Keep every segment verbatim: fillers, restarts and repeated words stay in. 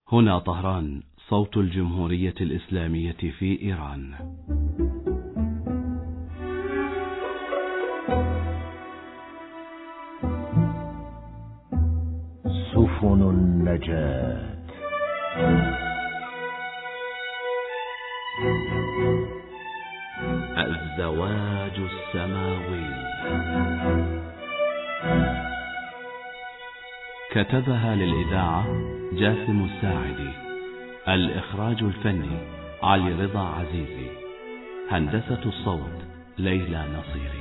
هنا طهران، صوت الجمهورية الإسلامية في إيران. سفن النجاة. الزواج السماوي. كتبها للإذاعة جاسم الساعدي. الإخراج الفني علي رضا عزيزي. هندسة الصوت ليلى نصيري.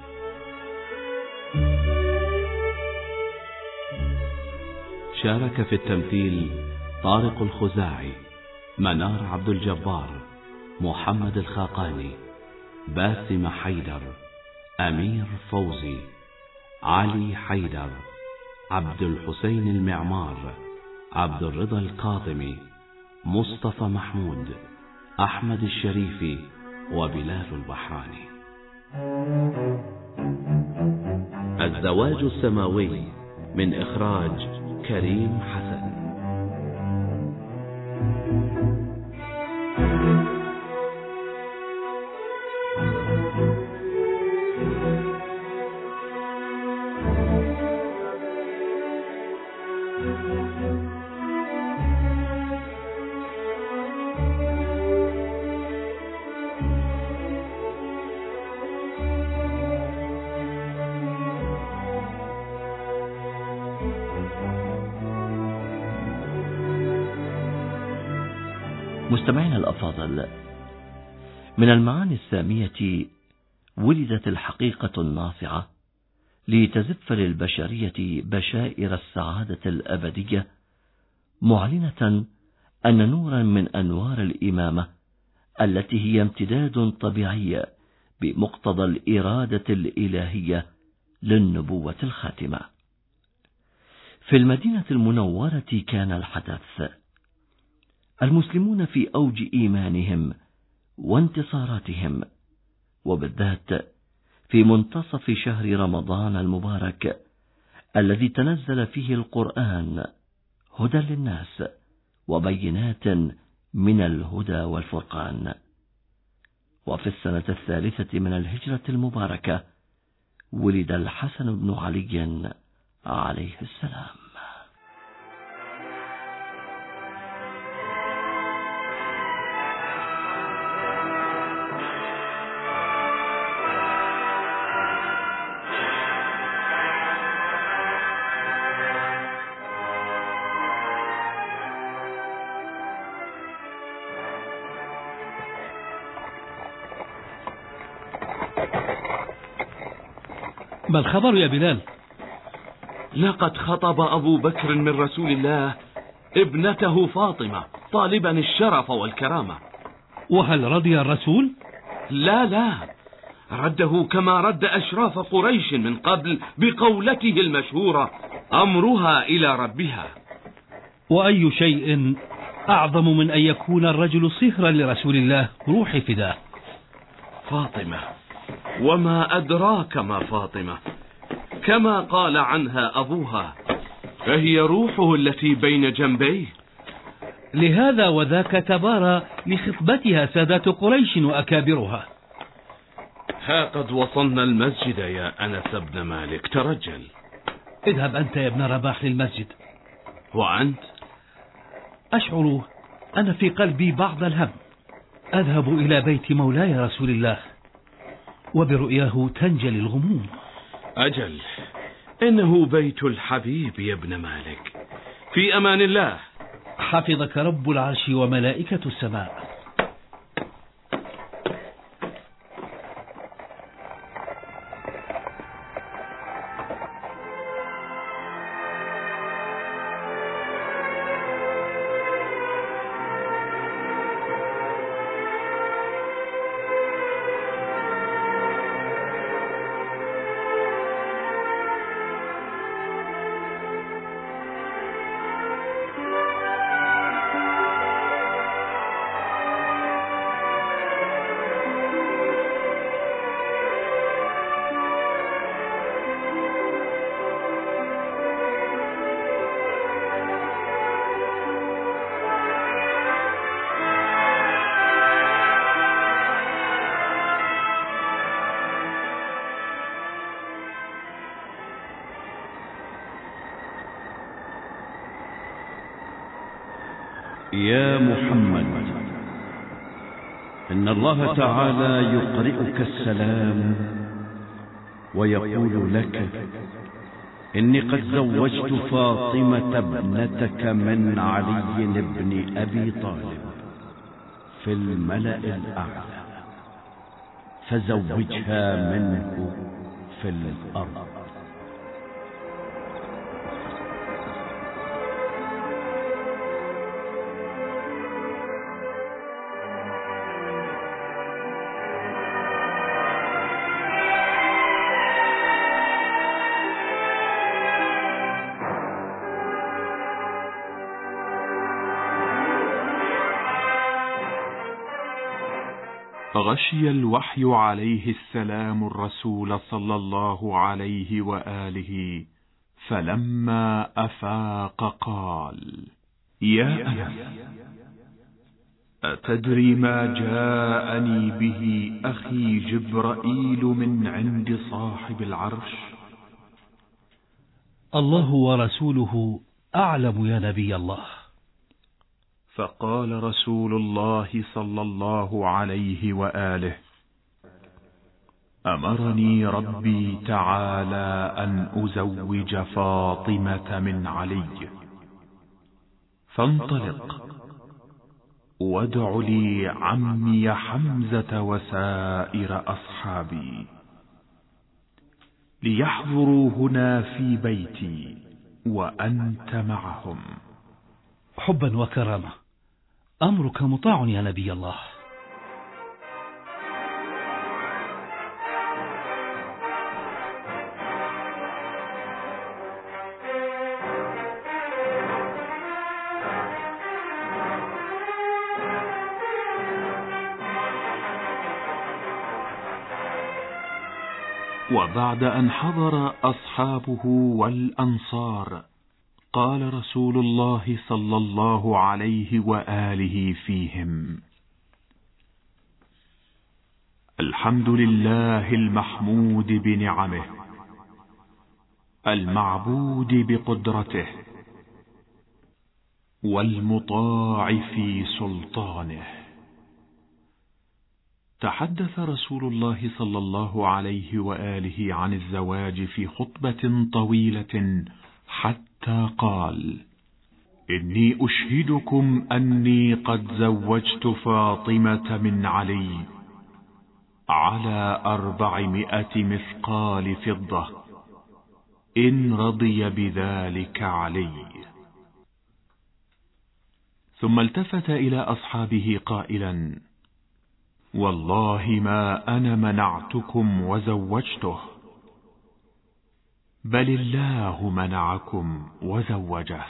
شارك في التمثيل طارق الخزاعي، منار عبد الجبار، محمد الخاقاني، باسم حيدر، أمير فوزي، علي حيدر، عبد الحسين المعمار، عبد الرضا القاضمي، مصطفى محمود، أحمد الشريفي، وبلال البحراني. الزواج السماوي من إخراج كريم حسن. مستمعينا الأفاضل، من المعاني السامية ولدت الحقيقة الناصعة لتزف للبشرية بشائر السعادة الأبدية، معلنة أن نورا من أنوار الإمامة التي هي امتداد طبيعي بمقتضى الإرادة الإلهية للنبوة الخاتمة. في المدينة المنورة كان الحدث. المسلمون في أوج إيمانهم وانتصاراتهم، وبالذات في منتصف شهر رمضان المبارك الذي تنزل فيه القرآن هدى للناس وبينات من الهدى والفرقان. وفي السنة الثالثة من الهجرة المباركة ولد الحسن بن علي عليه السلام. ما الخبر يا بلال؟ لقد خطب أبو بكر من رسول الله ابنته فاطمة طالبا الشرف والكرامة. وهل رضي الرسول؟ لا لا، رده كما رد أشراف قريش من قبل بقولته المشهورة: أمرها إلى ربها. وأي شيء أعظم من أن يكون الرجل صهرا لرسول الله روحي فداه. فاطمة، وما أدراك ما فاطمة، كما قال عنها أبوها: فهي روحه التي بين جنبيه. لهذا وذاك تبارى لخطبتها سادات قريش وأكابرها. ها قد وصلنا المسجد يا أنس بن مالك، ترجل. اذهب أنت يا ابن رباح للمسجد. وأنت؟ أشعر أن في قلبي بعض الهم. أذهب إلى بيت مولاي رسول الله، وبرؤياه تنجلي الغموم. أجل، إنه بيت الحبيب يا ابن مالك. في أمان الله. حفظك رب العرش وملائكة السماء. يا محمد، إن الله تعالى يقرئك السلام ويقول لك: إني قد زوجت فاطمة ابنتك من علي بن أبي طالب في الملأ الأعلى، فزوجها منه في الأرض. غشي الوحي عليه السلام الرسول صلى الله عليه وآله، فلما أفاق قال: يا أنس، أتدري ما جاءني به أخي جبرائيل من عند صاحب العرش؟ الله ورسوله أعلم يا نبي الله. فقال رسول الله صلى الله عليه وآله: أمرني ربي تعالى أن أزوج فاطمة من علي، فانطلق وادع لي عمي حمزة وسائر أصحابي ليحضروا هنا في بيتي وأنت معهم. حبا وكرامة، أمرك مطاع يا نبي الله. وبعد أن حضر أصحابه والأنصار، قال رسول الله صلى الله عليه وآله فيهم: الحمد لله المحمود بنعمه، المعبود بقدرته، والمطاع في سلطانه. تحدث رسول الله صلى الله عليه وآله عن الزواج في خطبة طويلة حتى قال: إني أشهدكم أني قد زوجت فاطمة من علي على أربعمائة مثقال فضة إن رضي بذلك علي. ثم التفت إلى أصحابه قائلا: والله ما أنا منعتكم وزوجته، بل الله منعكم وزوجه.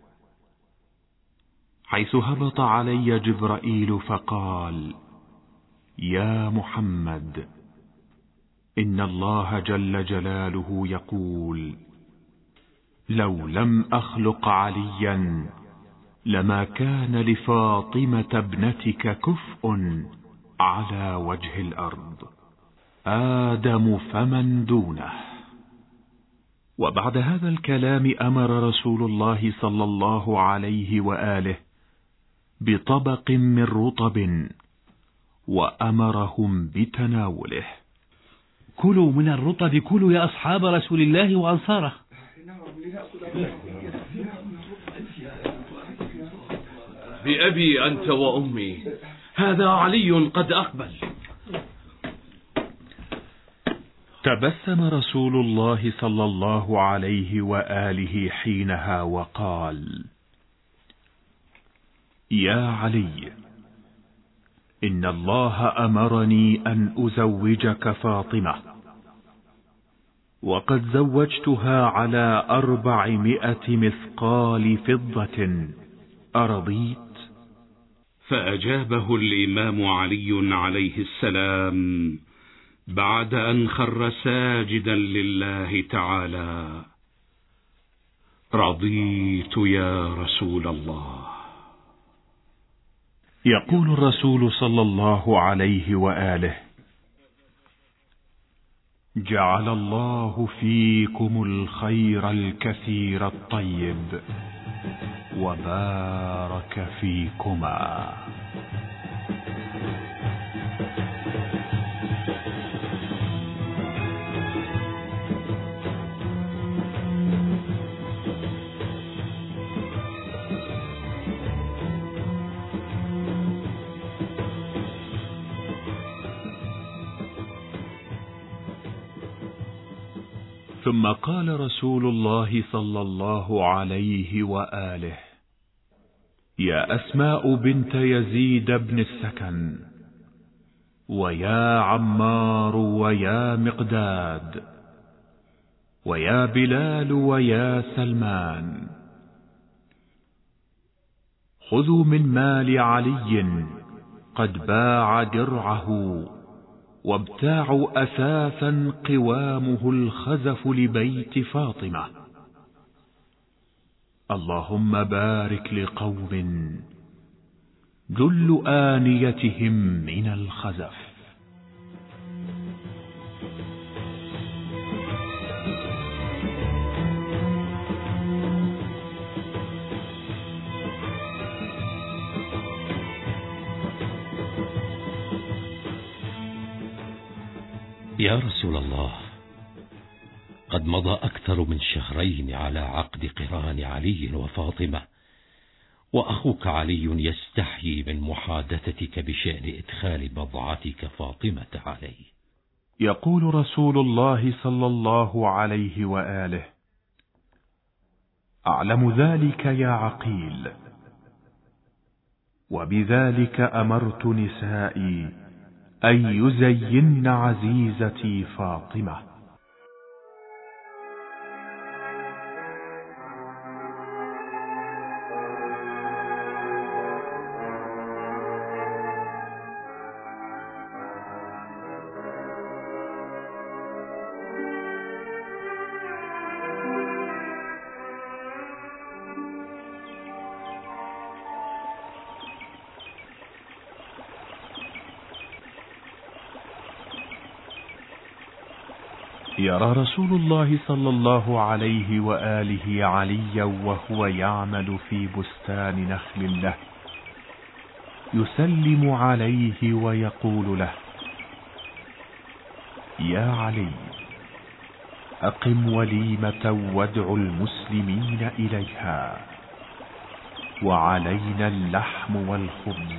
حيث هبط علي جبرائيل فقال: يا محمد، إن الله جل جلاله يقول: لو لم أخلق عليا لما كان لفاطمة ابنتك كفء على وجه الأرض، آدم فمن دونه. وبعد هذا الكلام أمر رسول الله صلى الله عليه وآله بطبق من رطب، وأمرهم بتناوله. كلوا من الرطب، كلوا يا أصحاب رسول الله وأنصاره. بأبي أنت وأمي، هذا علي قد أقبل. تبسم رسول الله صلى الله عليه وآله حينها وقال: يا علي، إن الله أمرني أن أزوجك فاطمة، وقد زوجتها على أربعمائة مثقال فضة، أرضيت؟ فأجابه الإمام علي عليه السلام بعد أن خر ساجدا لله تعالى: رضيت يا رسول الله. يقول الرسول صلى الله عليه وآله: جعل الله فيكم الخير الكثير الطيب، وبارك فيكما. ثم قال رسول الله صلى الله عليه وآله: يا أسماء بنت يزيد بن السكن، ويا عمار، ويا مقداد، ويا بلال، ويا سلمان، خذوا من مال علي قد باع درعه وابتاعوا أثاثا قوامه الخزف لبيت فاطمة. اللهم بارك لقوم جل آنيتهم من الخزف. يا رسول الله، قد مضى أكثر من شهرين على عقد قران علي وفاطمة، وأخوك علي يستحيي من محادثتك بشأن إدخال بضعتك فاطمة عليه. يقول رسول الله صلى الله عليه وآله: أعلم ذلك يا عقيل، وبذلك أمرت نسائي أن يزين عزيزتي فاطمة. يرى رسول الله صلى الله عليه وآله عليا وهو يعمل في بستان نخل له، يسلم عليه ويقول له: يا علي، أقم وليمة وادع المسلمين إليها، وعلينا اللحم والخبز،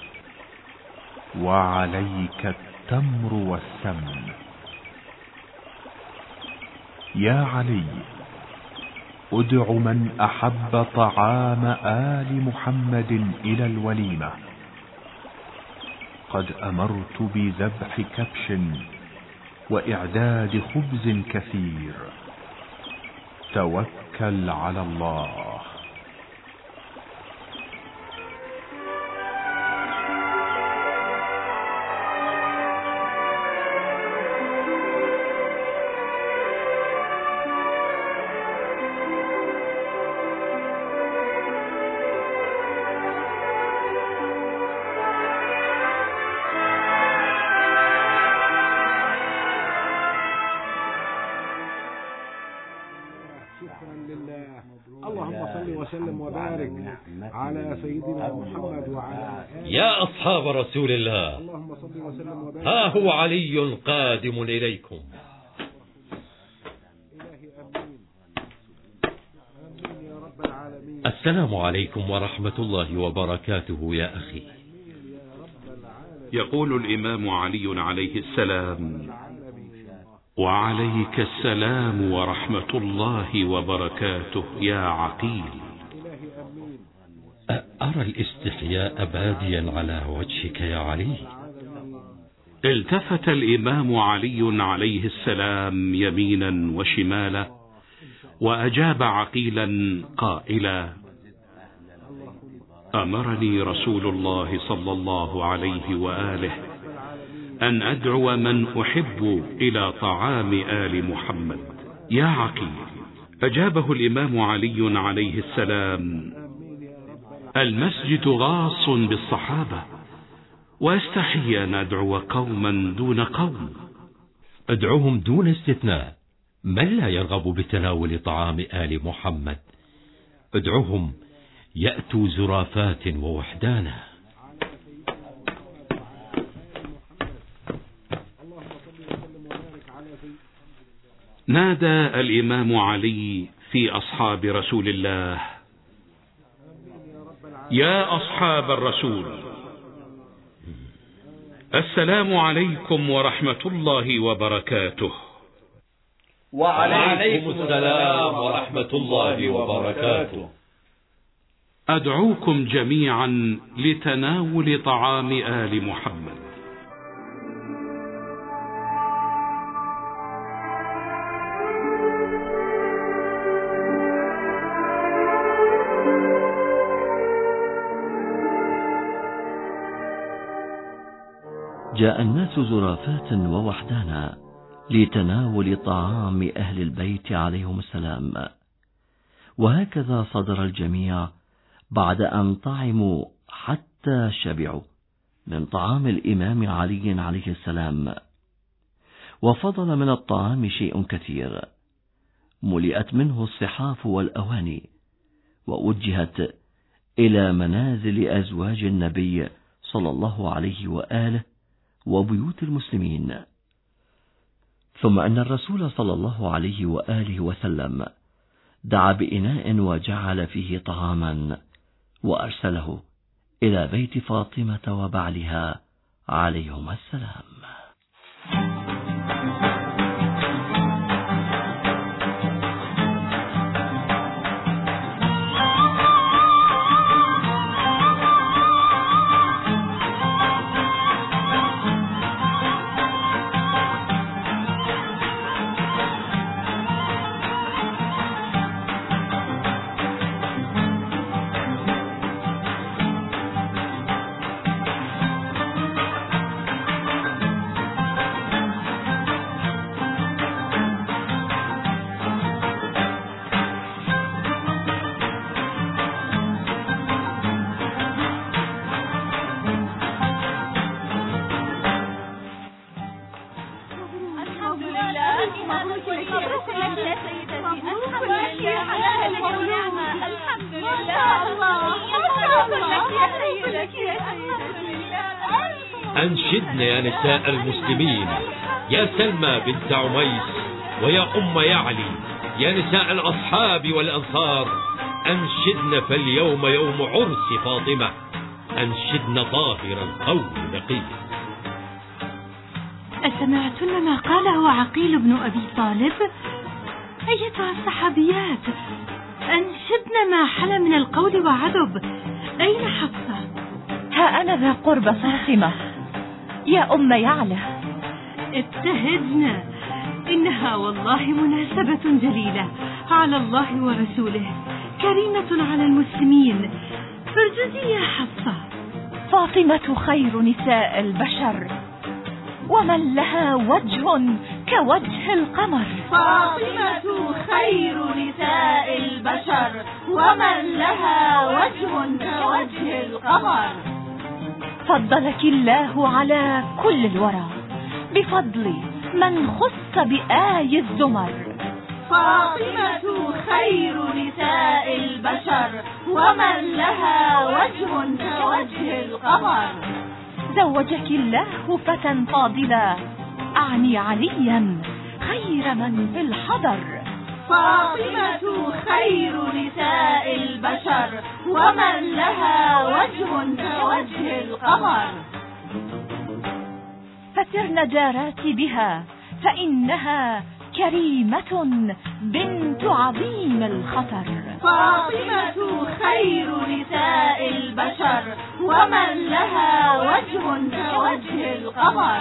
وعليك التمر والسمن. يا علي، ادع من أحب طعام آل محمد إلى الوليمة، قد أمرت بذبح كبش وإعداد خبز كثير، توكل على الله. اللهم صل وسلم وبارك على سيدنا محمد وعلى آله. يا أصحاب رسول الله، اللهم صل وسلم وبارك. ها هو علي قادم إليكم. السلام عليكم ورحمة الله وبركاته يا أخي. يقول الإمام علي عليه السلام: وعليك السلام ورحمة الله وبركاته يا عقيل. أرى الاستحياء باديا على وجهك يا علي. التفت الإمام علي عليه السلام يمينا وشمالا، وأجاب عقيلا قائلا: أمرني رسول الله صلى الله عليه وآله أن أدعو من أحب إلى طعام آل محمد. يا عقيل، أجابه الإمام علي عليه السلام: المسجد غاص بالصحابة، واستحي أن أدعو قوما دون قوم. ادعوهم دون استثناء، من لا يرغب بتناول طعام آل محمد؟ ادعهم يأتوا زرافات ووحدانا. نادى الإمام علي في أصحاب رسول الله: يا أصحاب الرسول، السلام عليكم ورحمة الله وبركاته. وعليكم السلام ورحمة الله وبركاته. أدعوكم جميعا لتناول طعام آل محمد. جاء الناس زرافات ووحدانا لتناول طعام أهل البيت عليهم السلام، وهكذا صدر الجميع بعد أن طعموا حتى شبعوا من طعام الإمام علي عليه السلام. وفضل من الطعام شيء كثير، ملئت منه الصحاف والأواني، ووجهت إلى منازل أزواج النبي صلى الله عليه وآله وبيوت المسلمين. ثم أن الرسول صلى الله عليه وآله وسلم دعا بإناء وجعل فيه طعاما وأرسله إلى بيت فاطمة وبعلها عليهما السلام. أنشدن يا نساء المسلمين، يا سلمى بنت عميس ويا أم يعلي، يا نساء الأصحاب والأنصار، أنشدن فاليوم يوم عرس فاطمة، أنشدن طاهر القول نقي. أسمعتن ما قاله عقيل بن أبي طالب؟ أيتها الصحابيات، أنشدن ما حل من القول وعذب. أين حفصة؟ ها أنا ذا قرب فاطمة يا أم يعلى. ابتهجنا، إنها والله مناسبة جليلة على الله ورسوله، كريمة على المسلمين، فارجدي يا حفصة. فاطمة خير نساء البشر، ومن لها وجه كوجه القمر. فاطمة خير نساء البشر، ومن لها وجه كوجه القمر. فضلك الله على كل الورى بفضل من خص بآي الزمر. فاطمة خير نساء البشر، ومن لها وجه كوجه القمر. زوجك الله فتى فاضلا، أعني عليا خير من في الحضر. فاطمة خير نساء البشر، ومن لها وجه كوجه القمر. فسرن جارات بها فإنها كريمة بنت عظيم الخطر. فاطمة خير نساء البشر، ومن لها وجه كوجه القمر.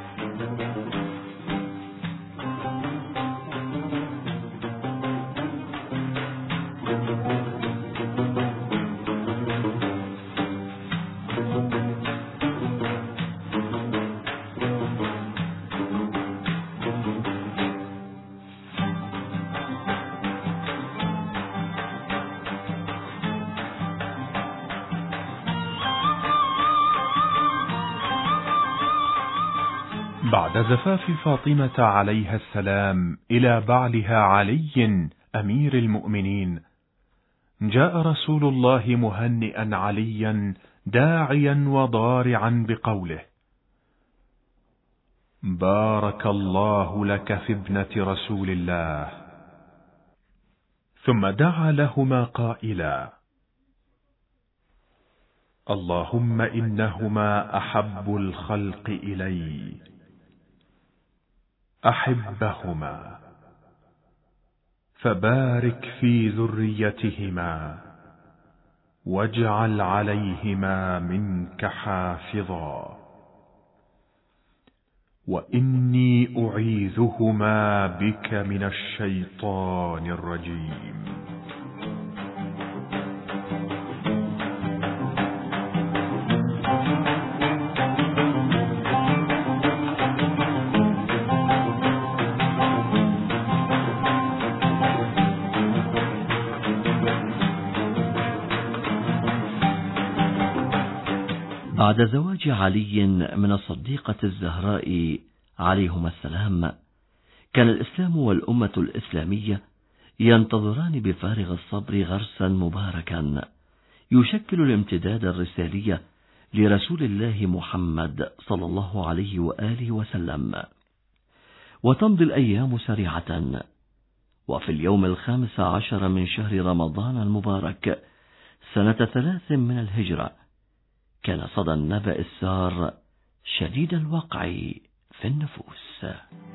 بعد زفاف فاطمة عليها السلام إلى بعلها علي أمير المؤمنين، جاء رسول الله مهنئا عليا داعيا وضارعا بقوله: بارك الله لك في ابنة رسول الله. ثم دعا لهما قائلا: اللهم إنهما أحب الخلق إلي، أحبهما، فبارك في ذريتهما، واجعل عليهما منك حافظا، وإني أعيذهما بك من الشيطان الرجيم. بعد زواج علي من الصديقة الزهراء عليهما السلام، كان الإسلام والأمة الإسلامية ينتظران بفارغ الصبر غرسا مباركا يشكل الامتداد الرسالي لرسول الله محمد صلى الله عليه وآله وسلم. وتمضي الأيام سريعة، وفي اليوم الخامس عشر من شهر رمضان المبارك سنة ثلاث من الهجرة كان صدى النبأ السار شديد الوقع في النفوس.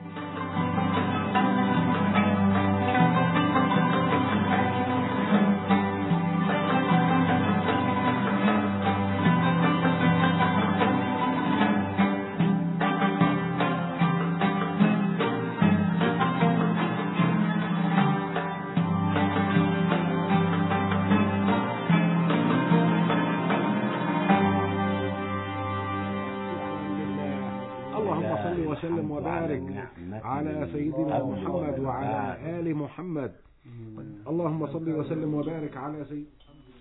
وسلم وبارك على سيدنا محمد وعلى آل محمد. اللهم صل وسلم وبارك على سيدنا.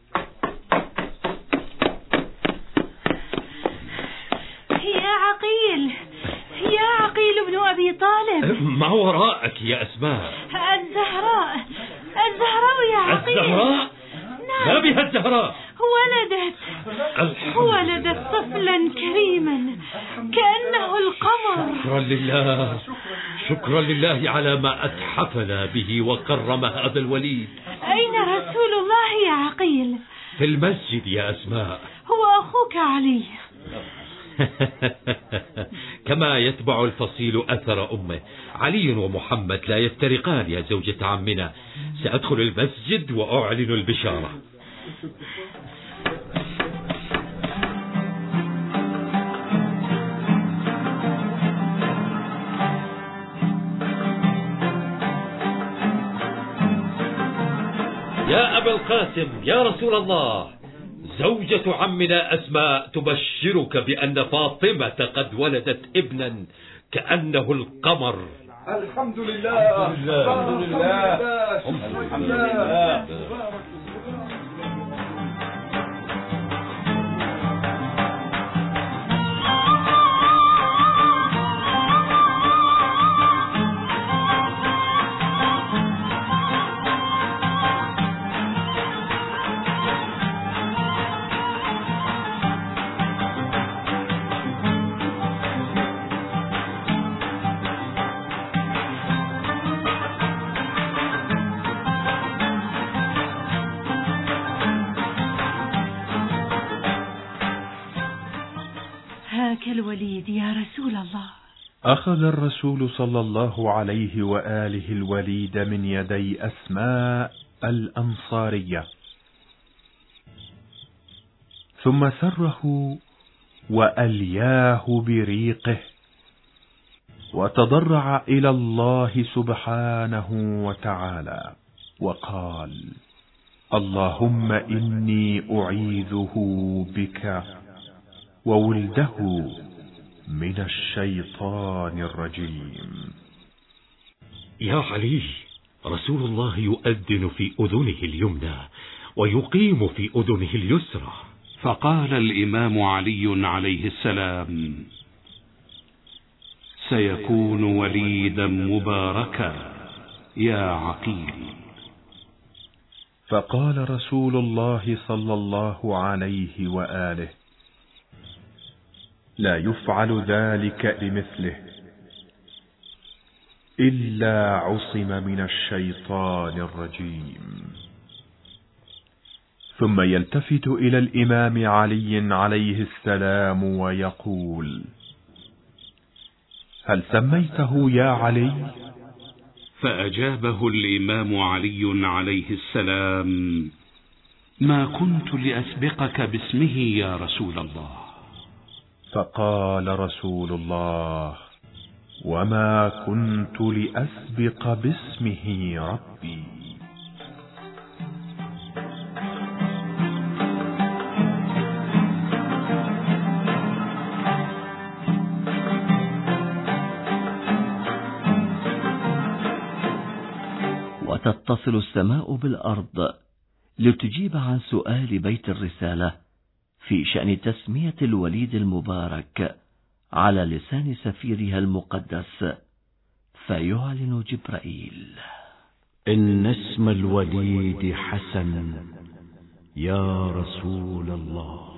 يا عقيل، يا عقيل بن أبي طالب، ما وراءك يا أسماء؟ الزهراء، الزهراء يا عقيل. الزهراء؟ نعم، ما بها الزهراء؟ ولدت ولدت طفلا كريما كأنه القمر. شكرا لله، شكرا لله على ما أتحفنا به وكرم هذا الوليد. أين رسول الله يا عقيل؟ في المسجد يا أسماء. هو أخوك علي. كما يتبع الفصيل أثر أمه، علي ومحمد لا يفترقان يا زوجة عمنا. سأدخل المسجد وأعلن البشارة. يا أبا القاسم، يا رسول الله، زوجة عمنا أسماء تبشرك بأن فاطمة قد ولدت ابنا كأنه القمر. الحمد لله، الحمد لله، الحمد لله. هاك الوليد يا رسول الله. أخذ الرسول صلى الله عليه وآله الوليد من يدي أسماء الأنصارية، ثم سره وألياه بريقه، وتضرع إلى الله سبحانه وتعالى وقال: اللهم إني أعيذه بك وولده من الشيطان الرجيم. يا علي، رسول الله يؤذن في أذنه اليمنى ويقيم في أذنه اليسرى. فقال الإمام علي عليه السلام: سيكون وليدا مباركا يا عقيل. فقال رسول الله صلى الله عليه وآله: لا يفعل ذلك بمثله إلا عصم من الشيطان الرجيم. ثم يلتفت إلى الإمام علي عليه السلام ويقول: هل سميته يا علي؟ فأجابه الإمام علي عليه السلام: ما كنت لأسبقك باسمه يا رسول الله. فقال رسول الله: وما كنت لأسبق باسمه ربي. وتتصل السماء بالأرض لتجيب عن سؤال بيت الرسالة في شأن تسمية الوليد المبارك على لسان سفيرها المقدس، فيعلن جبرائيل: إن اسم الوليد حسن يا رسول الله.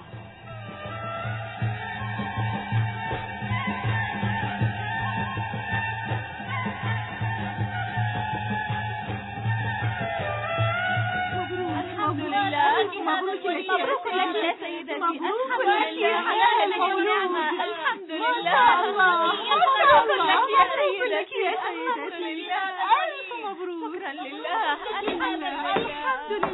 مبروك لك يا سيدتي. الحمد لله على النعمة. الحمد لله. مبروك لك يا سيدتي. الحمد لله. ألف مبروك. شكرا لله. الحمد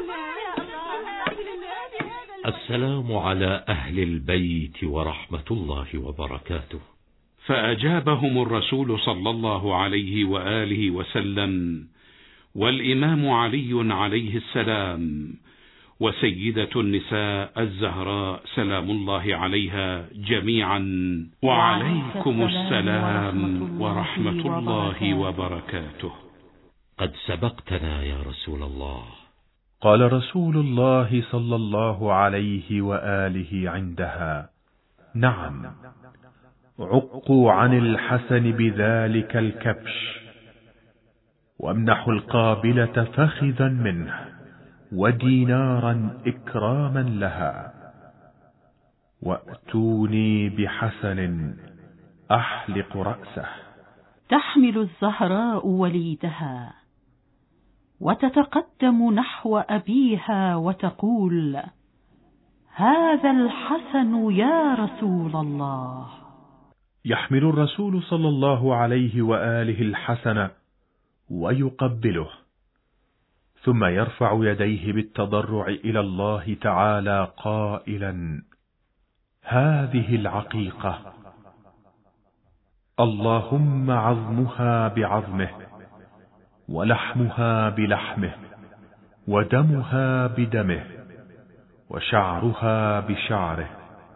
لله. السلام على أهل البيت ورحمة الله وبركاته. فأجابهم الرسول صلى الله عليه وآله وسلم والإمام علي عليه السلام وسيدة النساء الزهراء سلام الله عليها جميعا: وعليكم السلام ورحمة الله وبركاته. قد سبقتنا يا رسول الله. قال رسول الله صلى الله عليه وآله عندها: نعم، عقوا عن الحسن بذلك الكبش، وامنحوا القابلة فخذا منه ودينارا إكراما لها، وأتوني بحسن أحلق رأسه. تحمل الزهراء وليدها وتتقدم نحو أبيها وتقول: هذا الحسن يا رسول الله. يحمل الرسول صلى الله عليه وآله الحسن ويقبله، ثم يرفع يديه بالتضرع إلى الله تعالى قائلا: هذه العقيقة، اللهم عظمها بعظمه، ولحمها بلحمه، ودمها بدمه، وشعرها بشعره،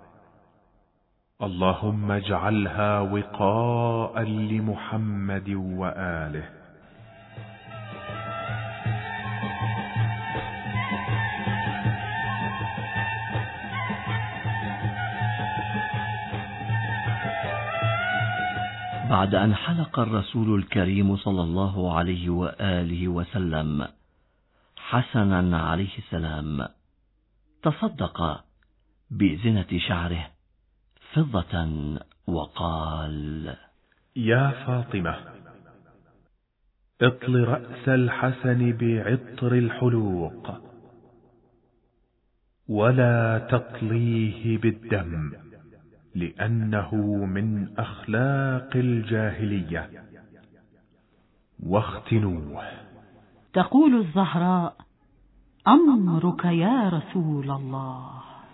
اللهم اجعلها وقاء لمحمد وآله. بعد أن حلق الرسول الكريم صلى الله عليه وآله وسلم حسنا عليه السلام، تصدق بزنة شعره فضة وقال: يا فاطمة، اطل رأس الحسن بعطر الحلوق، ولا تطليه بالدم، لأنه من أخلاق الجاهلية، واختنوه. تقول الزهراء: أمرك يا رسول الله.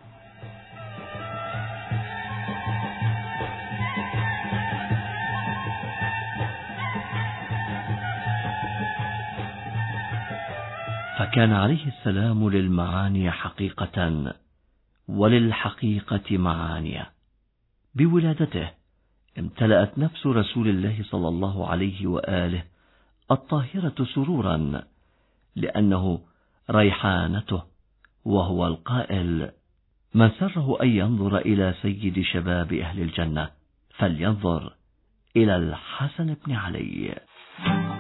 فكان عليه السلام للمعاني حقيقة وللحقيقة معاني. بولادته امتلأت نفس رسول الله صلى الله عليه وآله الطاهرة سرورا، لأنه ريحانته، وهو القائل: من سره أن ينظر إلى سيد شباب أهل الجنة فلينظر إلى الحسن بن علي.